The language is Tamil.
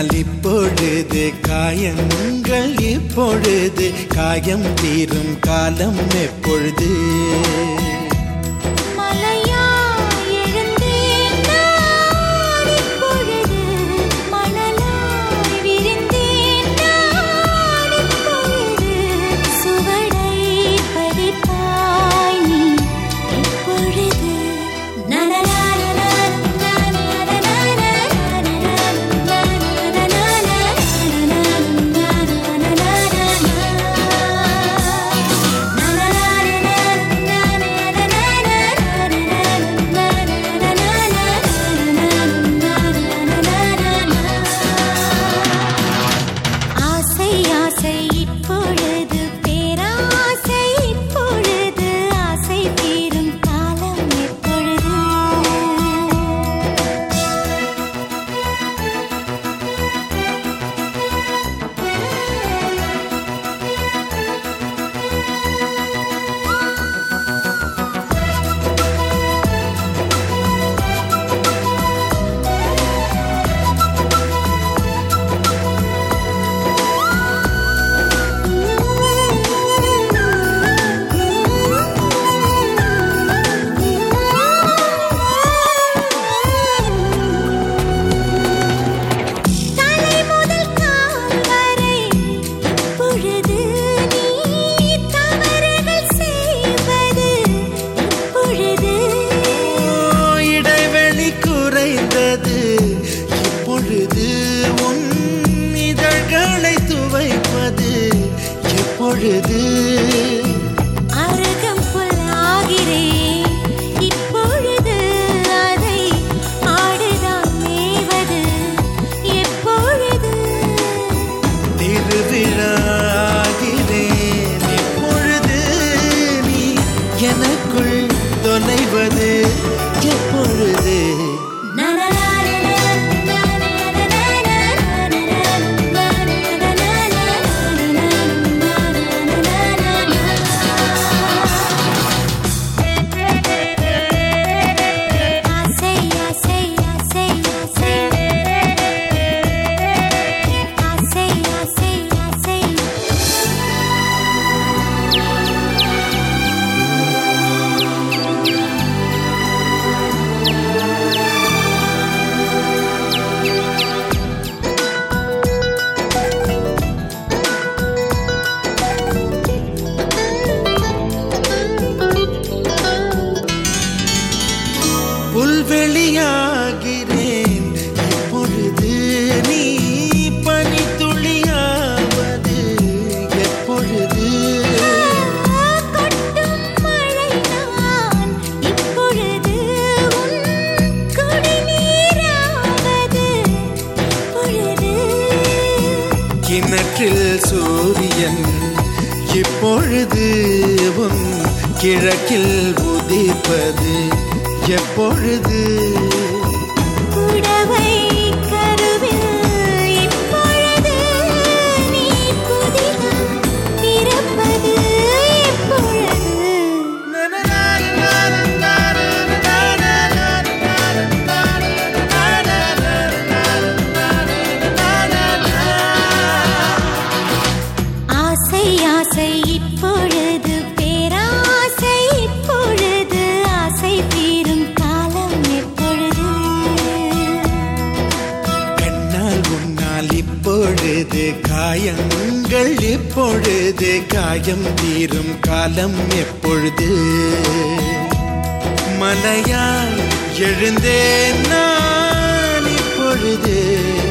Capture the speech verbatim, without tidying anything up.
உன்னால் இப்பொழுது காயங்கள் இப்பொழுது காயம் தீரும் காலம் எப்பொழுது அருகம் புல்லாகிறேன் இப்பொழுது அதை ஆடுதான் மேவது எப்பொழுது திருவிழாகிறேன் இப்பொழுது நீ எனக்குள் தொலைவது எப்பொழுது புல்வெளியாகிறேன் இப்பொழுது நீ பனி துளியாவது எப்பொழுது கொட்டும் மழை நான் இப்பொழுது உன் குடிநீராவது எப்பொழுது கிணற்றில் சூரியன் இப்பொழுது உன் கிழக்கில் உதிப்பது எப்பொழுது புடவை கருவில் இப்பொழுது நீ புதிதாய் பிறப்பது எப்பொழுது ஆசை ஆசை இப்பொழுது பேராசை இப்பொழுது ஆசை தீரும் காலம் எப்பொழுது கண்ணால் உன்னால் இப்பொழுது காயங்கள் இப்பொழுது காயம் தீரும் காலம் எப்பொழுது மலையால் எழுந்தேன் நான் இப்பொழுது